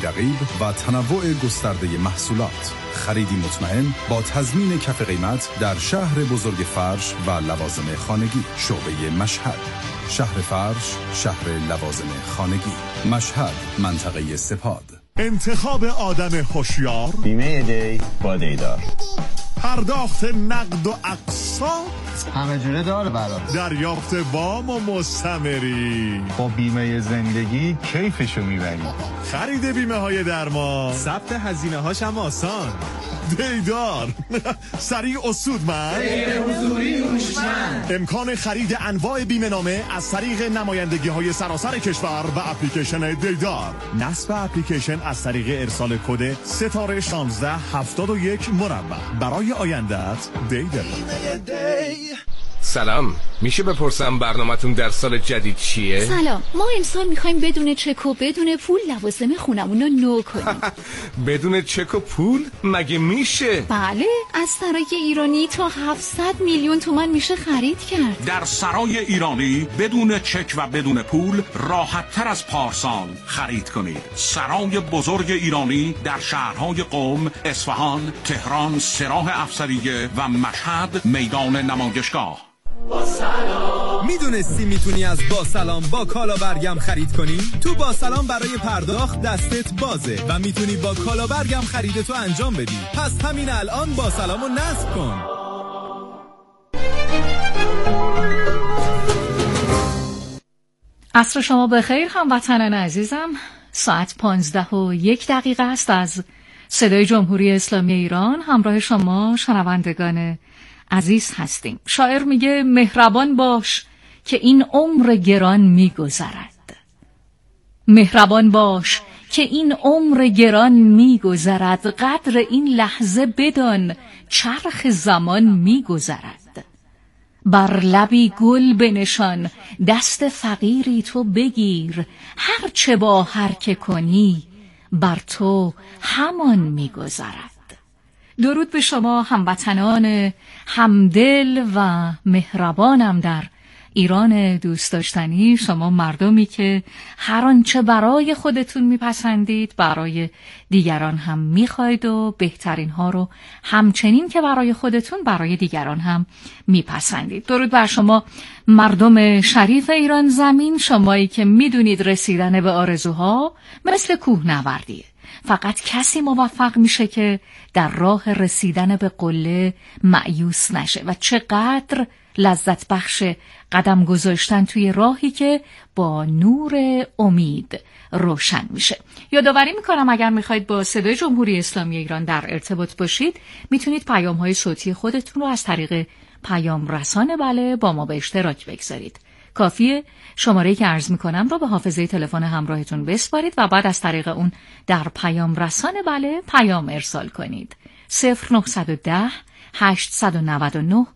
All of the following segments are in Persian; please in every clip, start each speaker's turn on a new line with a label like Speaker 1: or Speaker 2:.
Speaker 1: دقیق و تنوع گسترده محصولات. خریدی مطمئن با تضمین کف قیمت در شهر بزرگ فرش و لوازم خانگی. شعبه مشهد، شهر فرش، شهر لوازم خانگی. مشهد، منطقه سپاد.
Speaker 2: انتخاب آدم هوشیار،
Speaker 3: بیمه دی با دیدار،
Speaker 2: پرداخت نقد و اقساط،
Speaker 3: همه جوره داره برات،
Speaker 2: دریافت وام و مستمری.
Speaker 3: با بیمه زندگی کیفشو میبری.
Speaker 2: خرید بیمه های درمان،
Speaker 4: ثبت هزینه هاش هم آسان.
Speaker 2: دیدار سریع و سودمند،
Speaker 5: غیر حضوری هوشمند.
Speaker 2: امکان خرید انواع بیمه نامه از طریق نمایندگی های سراسر کشور و اپلیکیشن دیدار. نصب اپلیکیشن از طریق ارسال کد ستاره 1671 مربع. برای آینده‌ات دیدار.
Speaker 6: سلام، میشه بپرسم برنامه‌تون در سال جدید چیه؟
Speaker 7: سلام، ما امسال میخوایم بدون چک و بدون پول لوازم خونمون رو نو کنیم.
Speaker 6: بدون چک و پول؟ مگه میشه؟
Speaker 7: بله، از سرای ایرانی تا 700 میلیون تومان میشه خرید کرد.
Speaker 8: در سرای ایرانی بدون چک و بدون پول راحت تر از پارسال خرید کنید. سرای بزرگ ایرانی در شهرهای قم، اصفهان، تهران، سراح افسریه و مشهد میدان نمایشگاه.
Speaker 5: با سلام.
Speaker 4: میدونستی میتونی از با سلام با کالا برگم خرید کنی؟ تو با سلام برای پرداخت دستت بازه و میتونی با کالا برگم خریدتو انجام بدی. پس همین الان با سلامو نصب کن.
Speaker 9: عصر شما بخیر هموطنان عزیزم. ساعت 15:01 است از صدای جمهوری اسلامی ایران. همراه شما شنوندگان عزیز هستیم. شاعر میگه مهربان باش که این عمر گران میگذرد. مهربان باش که این عمر گران میگذرد. قدر این لحظه بدان چرخ زمان میگذرد. بر لبی گل بنشان، دست فقیری تو بگیر. هر چه با هر که کنی بر تو همان میگذرد. درود به شما هموطنان همدل و مهربانم در ایران دوست داشتنی. شما مردمی که هر آنچه برای خودتون میپسندید برای دیگران هم میخواید و بهترین ها رو همچنین که برای خودتون برای دیگران هم میپسندید. درود بر شما مردم شریف ایران زمین، شمایی که میدونید رسیدن به آرزوها مثل کوهنوردیه. فقط کسی موفق میشه که در راه رسیدن به قله مایوس نشه و چقدر لذت بخش قدم گذاشتن توی راهی که با نور امید روشن میشه. یادآوری میکنم اگر میخواید با صدای جمهوری اسلامی ایران در ارتباط باشید میتونید پیام‌های صوتی خودتون رو از طریق پیام رسان بله با ما به اشتراک بگذارید. کافیه شماره‌ای که عرض میکنم رو به حافظه تلفن همراهتون بسپارید و بعد از طریق اون در پیام رسان بله پیام ارسال کنید. 0910 899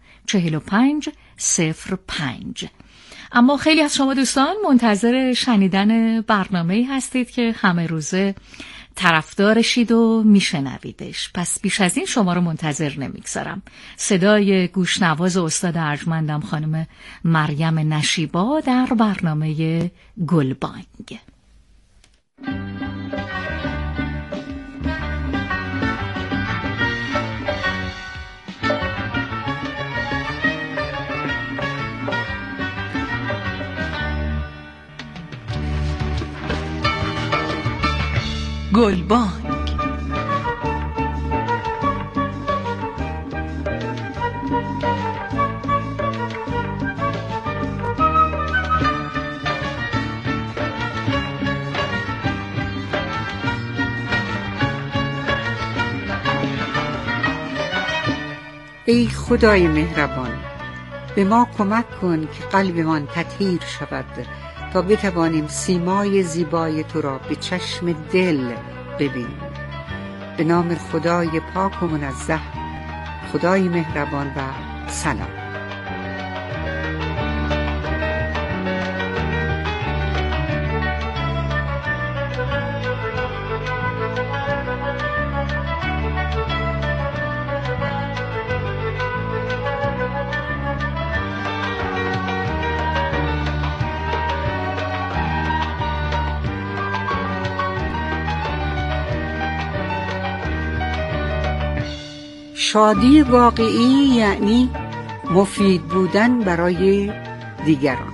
Speaker 9: 4505. اما خیلی از شما دوستان منتظر شنیدن برنامه‌ای هستید که همه روزه طرفدارشید و میشنویدش. پس بیش از این شما رو منتظر نمیگذارم. صدای گوشنواز استاد ارجمندم خانم مریم نشیبا در برنامه گلبانگ. گلبانگ.
Speaker 10: ای خدای مهربان، به ما کمک کن که قلبمان تطهیر شود تا بتوانیم سیمای زیبای تو را به چشم دل ببینیم. به نام خدای پاک و منزه، خدای مهربان و سلام. شادی واقعی یعنی مفید بودن برای دیگران.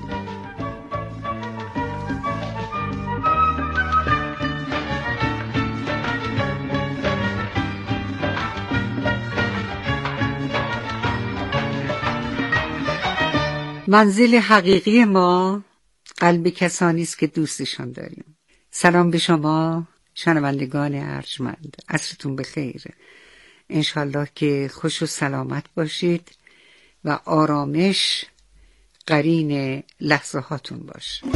Speaker 10: منزل حقیقی ما قلب کسانی است که دوستشان داریم. سلام به شما شنوندگان ارجمند، عصرتون بخیر. انشالله که خوش و سلامت باشید و آرامش قرین لحظه هاتون باشه.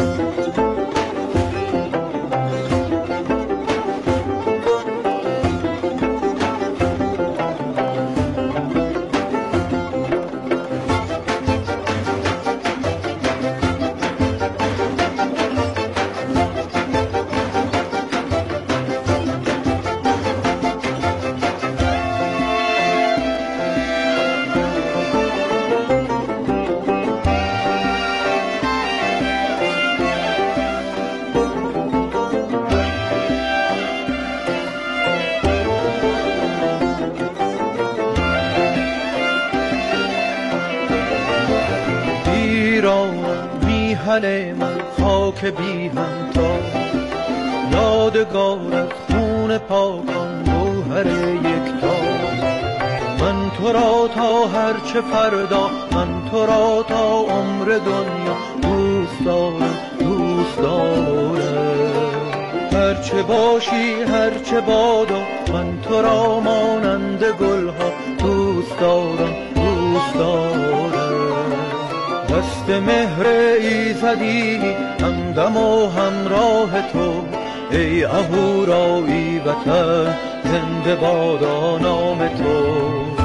Speaker 11: من خاک بی همتا، یادگار خون پاکان گوهر یکتا. من تو را تا هرچه فردا، من تو را تا عمر دنیا دوست دارم، دوست دارم. هرچه باشی هرچه بادا، من تو را مانند گلها دوست دارم، دوست دارم. دست مهر ایزدی همدم و همراه تو، ای اهورایی وطن زنده بادا نام تو.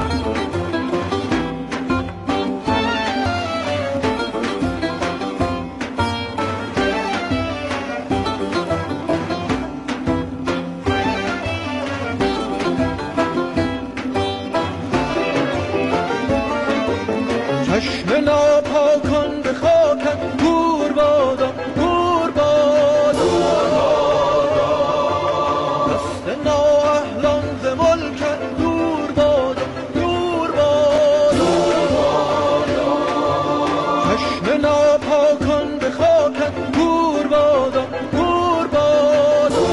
Speaker 11: چشم ناپاکان به خاکت دور بادا، دور بادا. دست نااهلان ز ملکت دور بادا، دور بادا. چشم ناپاکان به خاکت دور بادا، دور بادا.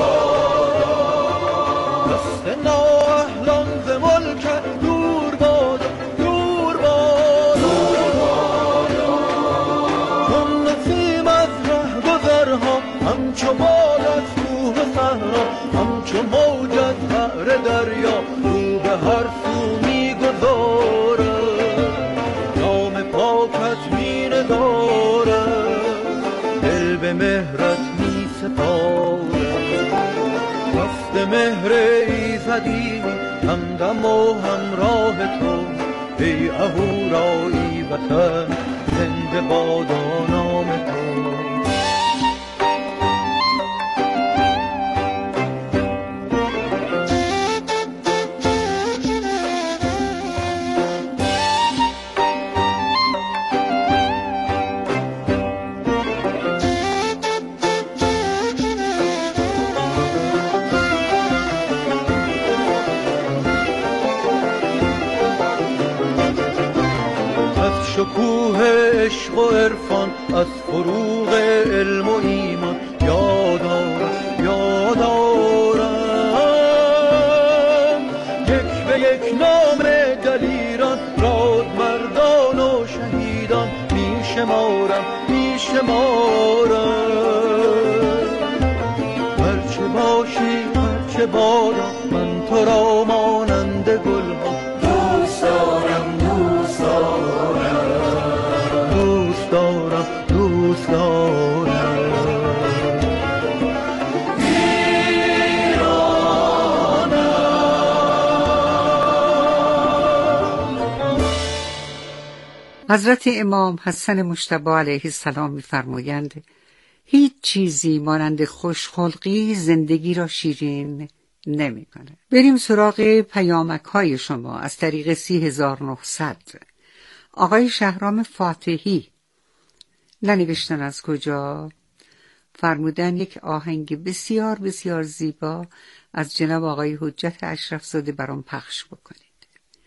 Speaker 11: دست نااهلان ز ملکت دور بادا، دور بادا. همچو باد از کوه صحرا، همچو موج از بحر دریا، رو به هر سو می گذاره. نام پاکت می نگاره، دل به مهرت می سپاره. دست مهر ایزدی همدم و همراه تو، ای اهورایی وطن زنده بادا نام تو. شکوه عشق و عرفان، از فروغ علم و ایمان یادارم، یادارم. یک به یک نام دلیران، راد مردان و شهیدان می شمارم، می شمارم. هرچه باشی هرچه بادا، من تو را مانند گلها دوست دارم، دوست دارم. دوست دارم، دوست دارم.
Speaker 10: حضرت امام حسن مجتبی علیه السلام می‌فرمایند هیچ چیزی مانند خوشخلقی زندگی را شیرین نمی‌کند. بریم سراغ پیامک‌های شما از طریق 30900. آقای شهرام فاتحی ننوشتن از کجا، فرمودن یک آهنگ بسیار بسیار زیبا از جناب آقای حجت اشرف زاده برام پخش بکنید.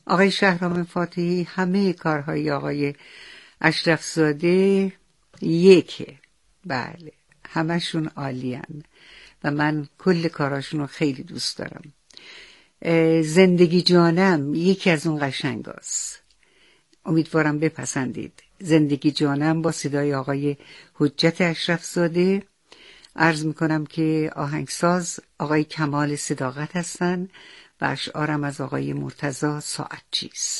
Speaker 10: آقای شهرام فاتحی همه کارهای آقای اشرفزاده یکه. بله، همشون عالیان و من کل کاراشون رو خیلی دوست دارم. زندگی جانم یکی از اون قشنگاست، امیدوارم بپسندید. زندگی جانم با صدای آقای حجت اشرفزاده. عرض میکنم که آهنگساز آقای کمال صداقت هستن و اشعارم از آقای مرتضی ساعتچیز.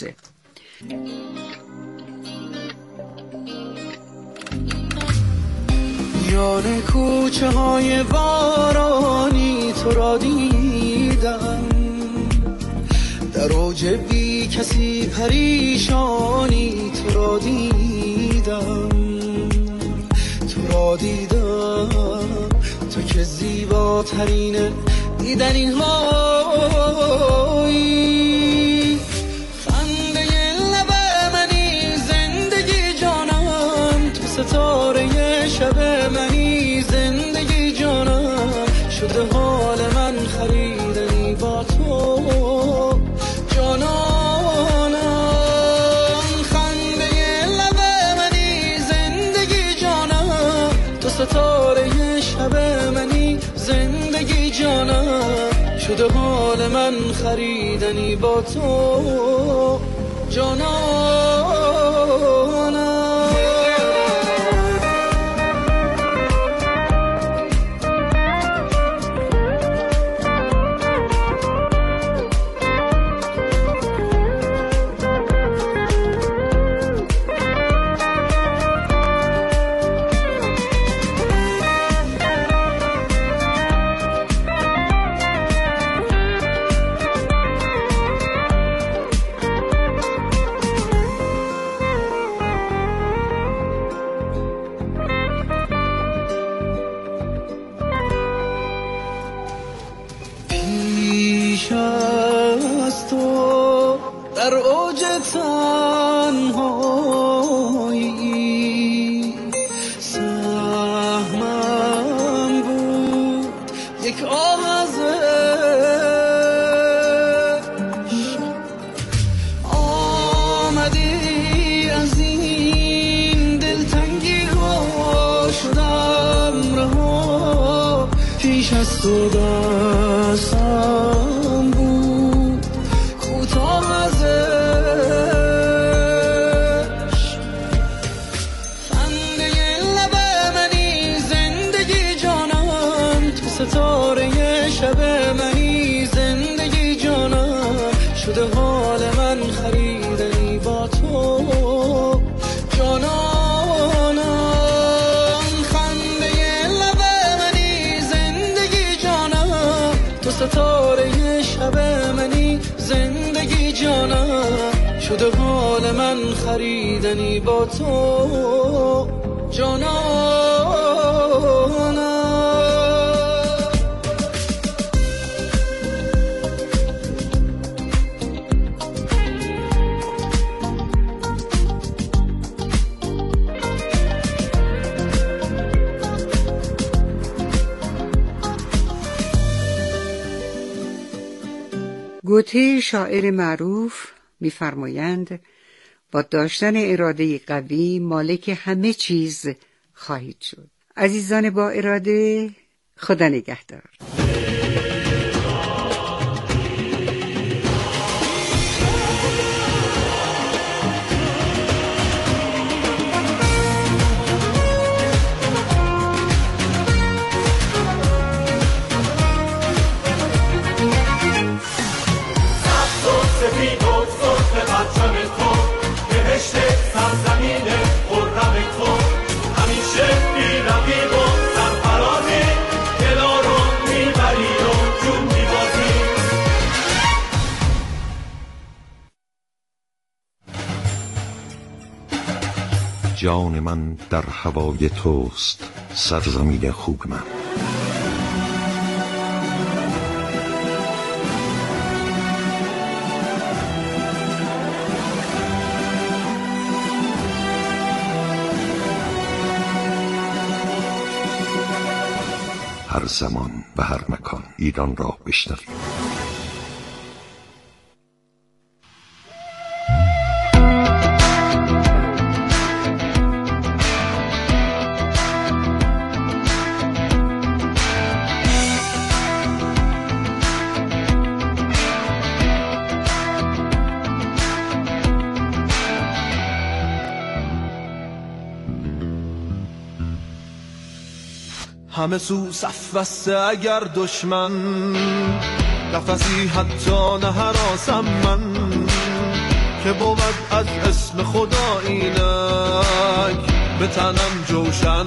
Speaker 11: میان کوچه های بارانی تو را دیدم، در اوج بی کسی پریشانی تو را دیدم، تو را دیدم، تو که زیباترین دیدنی هایی، خنده لب منی زندگی جانم، تو ستاره شب منی زندگی جانم، شده حال من خریدنی با تو جانانم، خنده لب منی زندگی جانم، تو ستاره شب منی زندگی جانم، شده حال من خریدنی با تو جانانم. در اوج تنهایی سهمم بود یک آه ازش، آمدی از این دلتنگی ها، شدم رها پیش از تو، دستم بود کوتاه ازش، خنده لب منی زندگی جانم، تو ستاره شب منی زندگی جانم، شده حال من خریدنی با تو جانانم، خنده لب منی زندگی جانم، تو ستاره شب منی زندگی جانم، شده حال من خریدنی با تو جانانم.
Speaker 10: گوته شاعر معروف می‌فرمایند با داشتن اراده قوی مالک همه چیز خواهید شد. عزیزان با اراده، خدا نگهدار.
Speaker 12: جان من در هوای توست، سرزمین خوب من. هر زمان و هر مکان ایران را بشنوید.
Speaker 13: همه سو صف بسته اگر دشمن نفسی حتی نه هراسم من که بود از اسم خدا اینک بتنم جوشن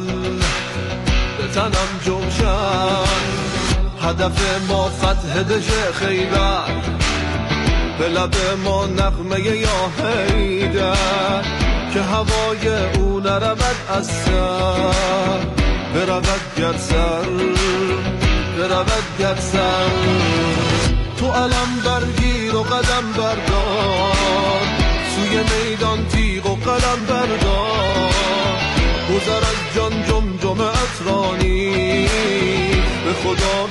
Speaker 13: هدف ما فتح دژ خیبر به لب ما نغمه یا حیدر که هوای او نرود از سر برود گر سر تو علم برگیر و قدم بردار سوی میدان تیغ و قلم بردار گذر از جان جمجمه اترانی به خدا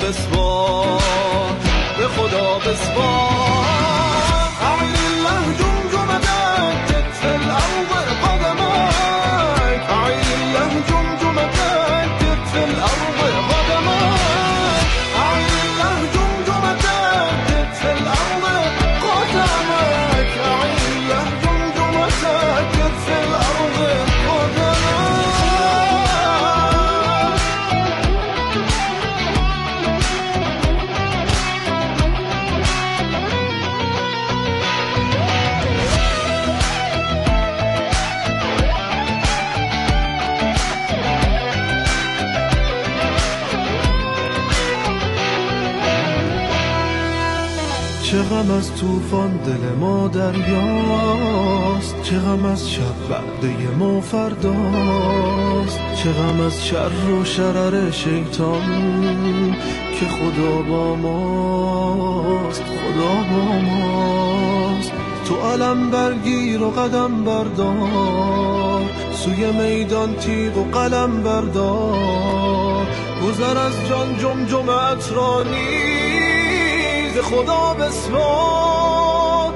Speaker 13: بسپار عین الله جمجمتك تطفي الأرض قدمك عین الله جمجمتك تطفي الأرض قدمك عین الله جمجمتك تطفي الأرض قدمك عین الله جمجمتك تطفي الأرض قدمك. چه غم از طوفان دل ما دریاست چه غم از شب بعده ما فرداست چه غم از شر و شرر شیطان که خدا با ماست تو علم برگیر و قدم بردار سوی میدان تیغ و قلم بردار گذر از جان جمجمه اترانی به خدا بسپار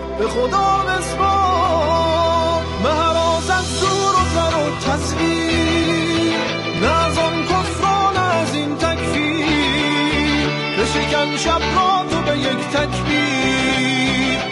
Speaker 13: مهراز از زور و فر و تصویر نه از آن کفران از این تکفیر بشکن شب را تو به یک تکبیر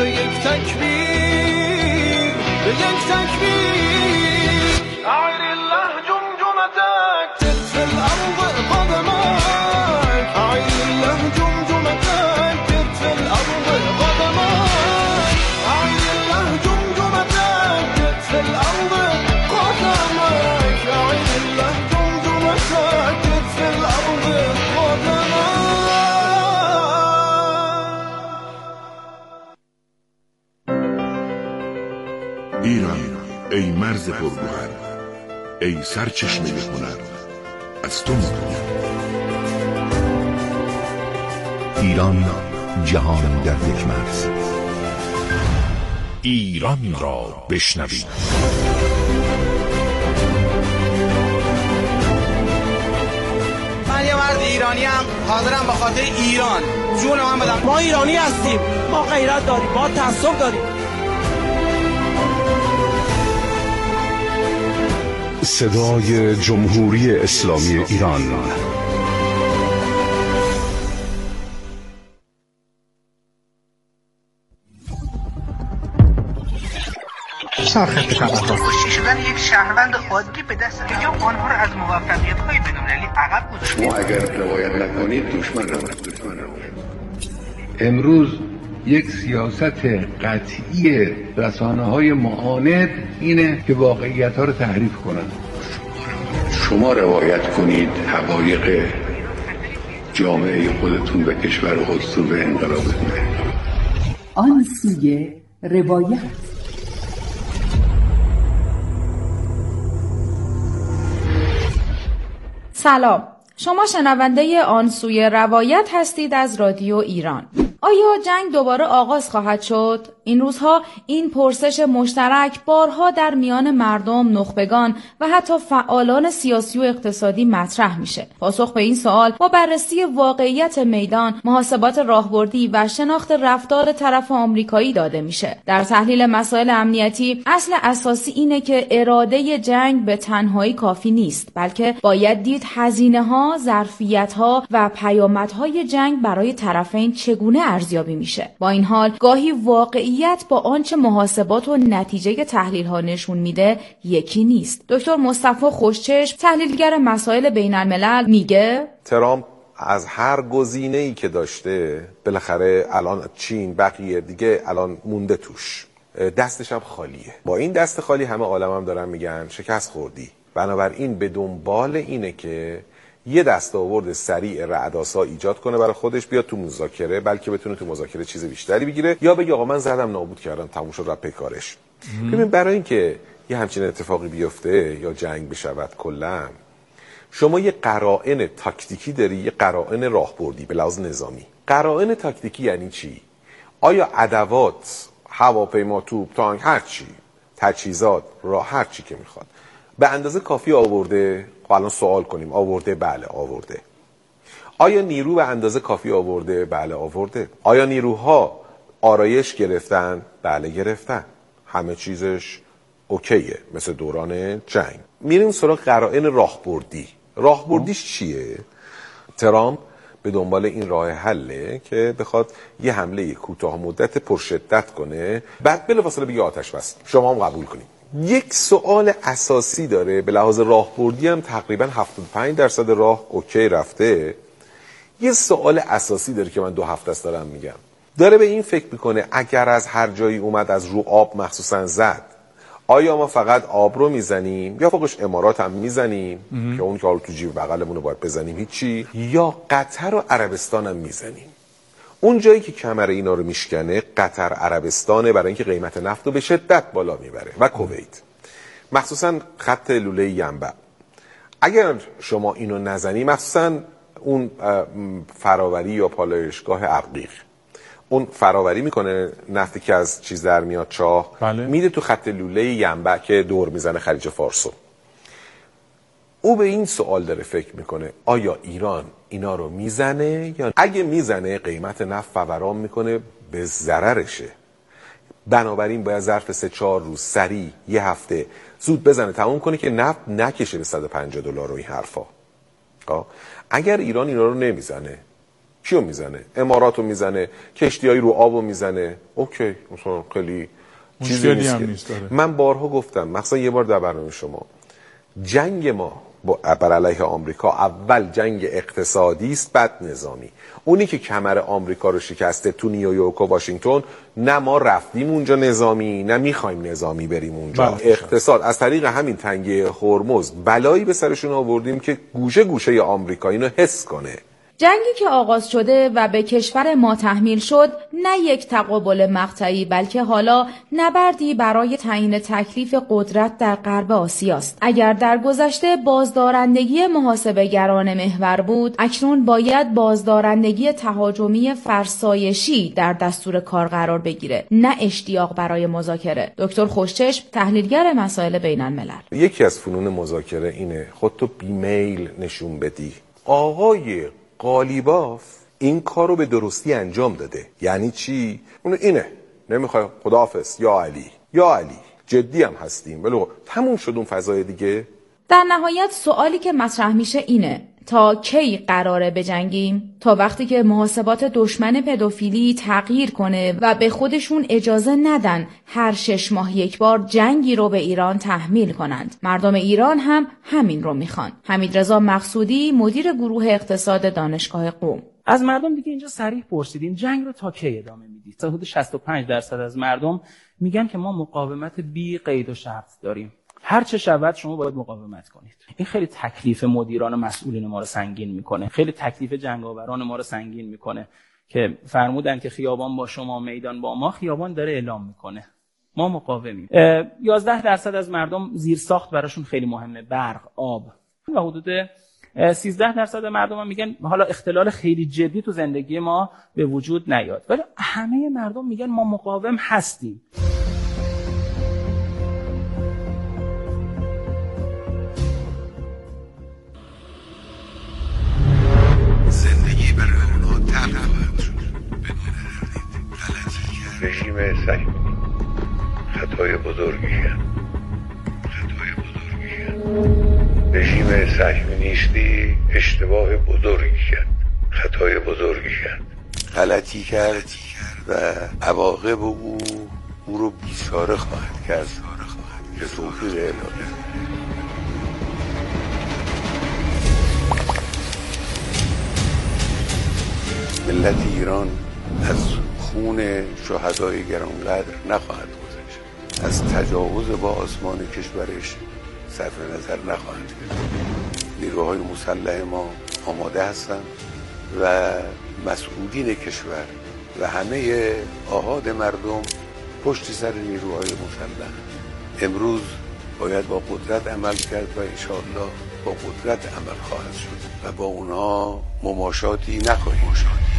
Speaker 13: عین الله جمجمتك تطفي الأرض قدمك عین الله جمجمتك تطفي الأرض قدمك عین الله جمجمتك تطفي الأرض قدمك عین الله جمجمتك تطفي الأرض قدمك.
Speaker 8: ایران ای مرز پرگوهر ای سرچشمه هنر از تو می‌گویم
Speaker 12: ایران جهان در یک مرز.
Speaker 8: ایران را بشنوید.
Speaker 14: من یه مرد ایرانی ام حاضرم به خاطر ایران جون من بدم. ما ایرانی هستیم، ما غیرت داریم، ما تعصب داریم.
Speaker 12: صدای جمهوری اسلامی ایران.
Speaker 15: سرخط خبرها. کشته شدن یک شهروند عادی به دست حجاب آنها را از موفقیت‌های بین‌المللی عقب گذاشت.
Speaker 16: شما اگر روایت نکنید دشمن را امروز یک سیاست قطعی رسانه‌های معاند اینه که واقعیت‌ها رو تحریف کنند. شما روایت کنید حقایق جامعه خودتون و کشور خودتون به انقلابتون.
Speaker 17: آن سوی روایت.
Speaker 18: سلام، شما شنونده آن سوی روایت هستید از رادیو ایران. آیا جنگ دوباره آغاز خواهد شد؟ این روزها این پرسش مشترک بارها در میان مردم، نخبگان و حتی فعالان سیاسی و اقتصادی مطرح میشه. پاسخ به این سوال با بررسی واقعیت میدان، محاسبات راهبردی و شناخت رفتار طرف آمریکایی داده میشه. در تحلیل مسائل امنیتی، اصل اساسی اینه که اراده جنگ به تنهایی کافی نیست، بلکه باید دید هزینه‌ها، ظرفیت‌ها و پیامدهای جنگ برای طرفین چگونه ارزیابی میشه. با این حال گاهی واقعیت واقعیت با آنچه محاسبات و نتیجه تحلیل ها نشون میده یکی نیست. دکتر مصطفی خوشچشم تحلیلگر مسائل بین الملل میگه
Speaker 19: ترامپ از هر گزینه‌ای که داشته بالاخره الان چین بقیه دیگه الان مونده توش، دستش هم خالیه. با این دست خالی همه عالم هم دارن میگن شکست خوردی. بنابراین به دنبال اینه که یه دستاورد سریع رعدآسا ایجاد کنه برای خودش، بیاد تو مذاکره، بلکه بتونه تو مذاکره چیز بیشتری بگیره، یا بگه آقا من زدم نابود کردم تموم شد رفت کارش. ببین برای اینکه یه همچین اتفاقی بیفته یا جنگ بشود کلا، شما یه قرائن تاکتیکی داری، یه قرائن راهبردی به لحاظ نظامی. قرائن تاکتیکی یعنی چی؟ آیا ادوات، هواپیما، توپ، تانک، هر چی، تجهیزات، راه، هر چی که میخواد به اندازه کافی آورده؟ خب الان سوال کنیم آورده؟ بله آورده. آیا نیرو به اندازه کافی آورده؟ بله آورده. آیا نیروها آرایش گرفتن؟ بله گرفتن. همه چیزش اوکیه مثل دوران جنگ. میریم سراغ قرائن راهبردی. راهبردیش چیه؟ ترامپ به دنبال این راه حله که بخواد یه حمله کوتاه مدت پرشدت کنه، بعد بلافاصله بگه آتش بس، شما هم قبول کنید. یک سوال اساسی داره به لحاظ راهبردی، هم تقریبا 75% راه اوکی رفته. یه سوال اساسی داره که من 2 هفته است دارم میگم. داره به این فکر میکنه اگر از هر جایی اومد از رو آب مخصوصا زد، آیا ما فقط آب رو میزنیم یا فوقش امارات هم میزنیم که اون که حالا تو جیب بغلمون رو باید بزنیم هیچی، یا قطر و عربستان هم میزنیم؟ اون جایی که کمر اینا رو میشکنه قطر، عربستانه، برای اینکه قیمت نفت رو به شدت بالا میبره، و کویت، مخصوصا خط لوله ینبع. اگر شما اینو نزنی، مخصوصا اون فراوری یا پالایشگاه عقیق، اون فراوری میکنه نفتی که از چیز در میاد چاه، بله. میده تو خط لوله ینبع که دور میزنه خلیج فارسو. او به این سوال داره فکر میکنه آیا ایران اینا رو میزنه یا اگه میزنه قیمت نفت فوران میکنه، به ضررشه. بنابراین باید ظرف 3-4 روز سریع، یه هفته زود بزنه تموم کنه که نفت نکشه به $150 و این حرفا. اگر ایران اینا رو نمیزنه، کیو میزنه؟ اماراتو میزنه، کشتیایی رو آبو میزنه. اوکی، مثلا خیلی چیزی نیست. من بارها گفتم، مثلا یه بار در برنامه شما، جنگ ما بر علیه آمریکا اول جنگ اقتصادی است، بعد نظامی. اونی که کمر آمریکا رو شکسته تو نیویورک و واشنگتن، نه ما رفتیم اونجا نظامی، نه میخوایم نظامی بریم اونجا. اقتصاد از طریق همین تنگه هرمز بلایی به سرشون آوردیم که گوشه گوشه آمریکا اینو حس کنه.
Speaker 18: جنگی که آغاز شده و به کشور ما تحمیل شد، نه یک تقابل مقطعی بلکه حالا نبردی برای تعیین تکلیف قدرت در غرب آسیاست. اگر در گذشته بازدارندگی محاسبه‌گران محور بود، اکنون باید بازدارندگی تهاجمی فرسایشی در دستور کار قرار بگیره، نه اشتیاق برای مذاکره. دکتر خوشچشم تحلیلگر مسائل بین الملل:
Speaker 19: یکی از فنون مذاکره اینه خودتو بیمیل نشون بدی. آقای قالیباف این کارو به درستی انجام داده. یعنی چی؟ اون اینه، نمیخوای خداحافظ یا علی، یا علی جدی هم هستیم، ولی تموم شد اون فضای دیگه.
Speaker 18: در نهایت سوالی که مطرح میشه اینه: تا کی قراره بجنگیم؟ تا وقتی که محاسبات دشمن پدوفیلی تغییر کنه و به خودشون اجازه ندن هر 6 ماه یک بار جنگی رو به ایران تحمیل کنند. مردم ایران هم همین رو میخوان. حمیدرضا مقصودی، مدیر گروه اقتصاد دانشگاه قم:
Speaker 20: از مردم دیگه اینجا صریح پرسیدین جنگ رو تا کی ادامه میدید؟ حدود 65% از مردم میگن که ما مقاومت بی قید و شرط داریم. هر چه شود شما باید مقاومت کنید. این خیلی تکلیف مدیران و مسئولین ما رو سنگین میکنه، خیلی تکلیف جنگاوران ما رو سنگین میکنه که فرمودن که خیابان با شما میدان با ما. خیابان داره اعلام میکنه ما مقاومیم. 11% از مردم زیرساخت براشون خیلی مهمه، برق، آب، و حدود 13% مردم هم میگن حالا اختلال خیلی جدی تو زندگی ما به وجود نیاد. ولی همه مردم میگن ما مقاوم هستیم.
Speaker 16: رژیم صهیونی خطای بزرگی کرد. رژیم صهیونیستی اشتباه بزرگی کرد. خطای بزرگی کرد. غلطی کرد و عواقب او رو بیچاره خواهد کرد به توفیق الهی. ملت ایران از خون شهدای گرانقدر نخواهد گذشت، از تجاوز با آسمان کشورش صرف نظر نخواهد کرد. نیروهای مسلح ما آماده هستند و مسئولین کشور و همه آحاد مردم پشت سر نیروهای مسلح. امروز باید با قدرت عمل کرد و انشاءالله با قدرت عمل خواهد شد و با اونها مماشاتی نخواهیم.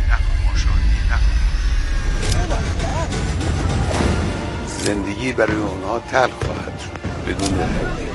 Speaker 16: زندگی برای اونها تلخ خواهد شد بدون تردید.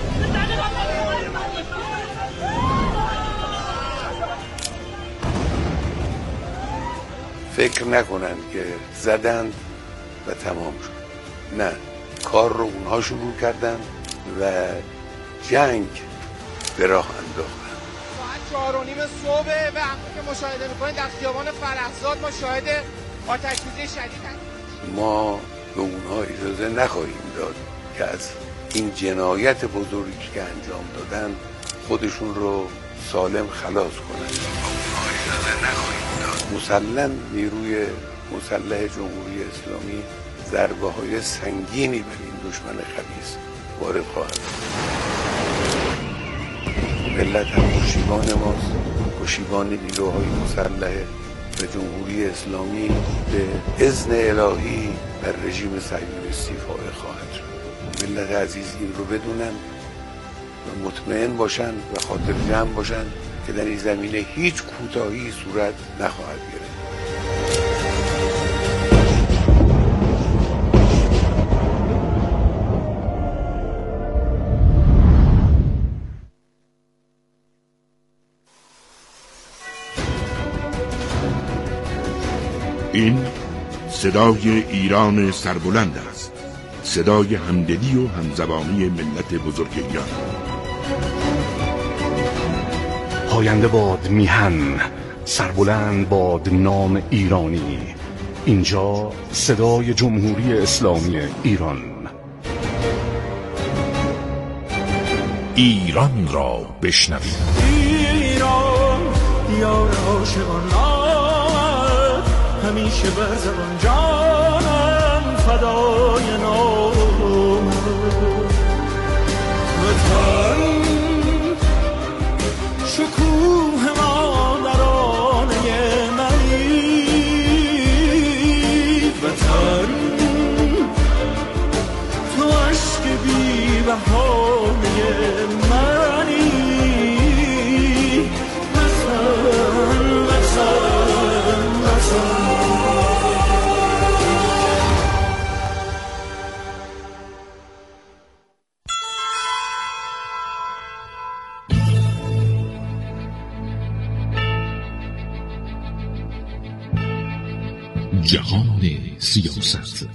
Speaker 16: فکر نکنند که زدند و تمام شد. نه، کار رو اونها شروع کردند و جنگ به راه انداختند.
Speaker 14: ساعت 4:30 صبح و همون که مشاهده میکنید در خیابان فرهزاد ما شاهد آتش‌سوزی شدید هستیم.
Speaker 16: ما به اونها اجازه نخواهیم داد که از این جنایت بزرگی که انجام دادن خودشون رو سالم خلاص کنند. اجازه نخواهیم داد. مسلم نیروی مسلح جمهوری اسلامی ضربه‌های سنگینی به این دشمن خبیث وارد خواهد. ملت هم پشتیبان ماست، پشتیبان نیروهای مسلح و جمهوری اسلامی به اذن الهی بر رژیم صهیونیستی فائق خواهد شد. ملت عزیز این رو بدونن و مطمئن باشن و خاطر جمع باشن که در این زمینه هیچ کوتاهی صورت نخواهد گرفت.
Speaker 21: این صدای ایران سربلند است، صدای همدلی و همزبانی ملت بزرگ ایران.
Speaker 12: پاینده باد میهن، سربلند باد نام ایرانی. اینجا صدای جمهوری اسلامی ایران.
Speaker 21: ایران را بشنوید.
Speaker 11: ایران یار عاشقان همیشه بر زبان جانم فدای نام وطن شکوه مادرانه منی وطن تو عشق بی بهانه منی وطن وطن وطن.
Speaker 21: جهان سیاست.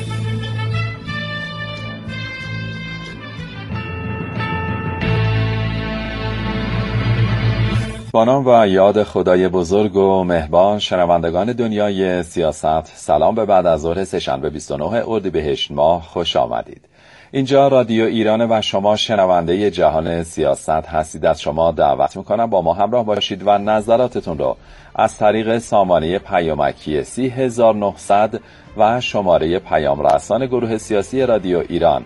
Speaker 22: با نام و یاد خدای بزرگ و مهربان، شنوندگان دنیای سیاست، سلام به بعد از ظهر سه‌شنبه 29 اردیبهشت ماه، خوش آمدید. اینجا رادیو ایران و شما شنونده جهان سیاست هستید. از شما دعوت میکنم با ما همراه باشید و نظراتتون رو از طریق سامانه پیامکی 30900 و شماره پیام رسان گروه سیاسی رادیو ایران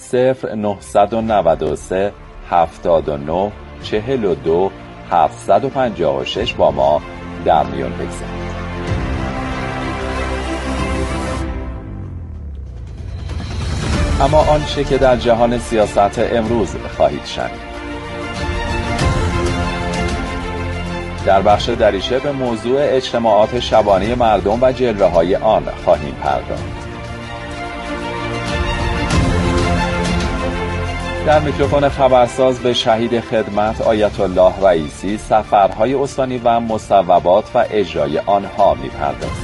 Speaker 22: 0993 79 42 756 با ما در میون بگذارید. اما آنچه که در جهان سیاست امروز خواهید شنید. در بخش دریچه به موضوع اجتماعات شبانه مردم و جلوه‌های آن خواهیم پرداخت. در میکروفون خبرساز به شهید خدمت آیت الله رئیسی، سفرهای استانی و مصوبات و اجرای آنها می‌پردازیم.